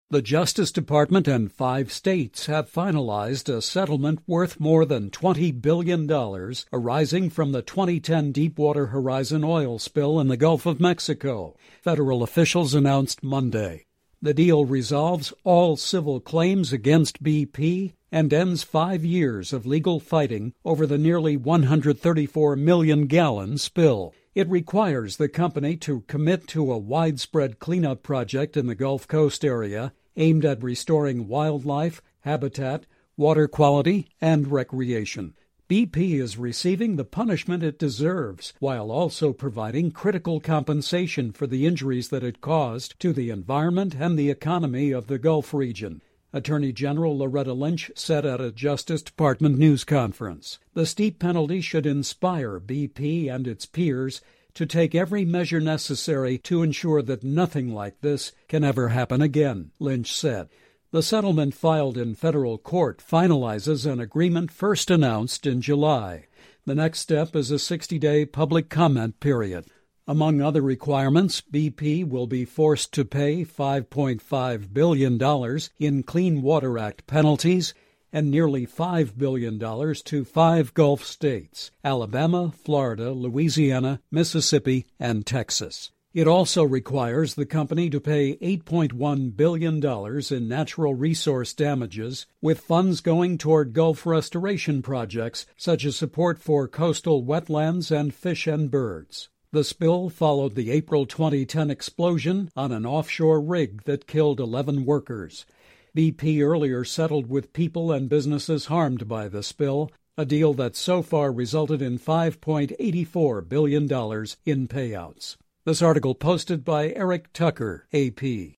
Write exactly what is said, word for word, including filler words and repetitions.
The Justice Department and five states have finalized a settlement worth more than twenty billion dollars arising from the twenty ten Deepwater Horizon oil spill in the Gulf of Mexico, federal officials announced Monday. The deal resolves all civil claims against B P and ends five years of legal fighting over the nearly one hundred thirty-four million gallon spill. It requires the company to commit to a widespread cleanup project in the Gulf Coast area aimed at restoring wildlife, habitat, water quality, and recreation. B P is receiving the punishment it deserves, while also providing critical compensation for the injuries that it caused to the environment and the economy of the Gulf region. Attorney General Loretta Lynch said at a Justice Department news conference, "The steep penalty should inspire B P and its peers to take every measure necessary to ensure that nothing like this can ever happen again," Lynch said. The settlement filed in federal court finalizes an agreement first announced in July. The next step is a sixty-day public comment period. Among other requirements, B P will be forced to pay five point five billion dollars in Clean Water Act penalties and nearly five billion dollars to five Gulf states: Alabama, Florida, Louisiana, Mississippi, and Texas. It also requires the company to pay eight point one billion dollars in natural resource damages, with funds going toward Gulf restoration projects such as support for coastal wetlands and fish and birds. The spill followed the April twenty ten explosion on an offshore rig that killed eleven workers. B P earlier settled with people and businesses harmed by the spill, a deal that so far resulted in five point eight four billion dollars in payouts. This article posted by Eric Tucker, A P.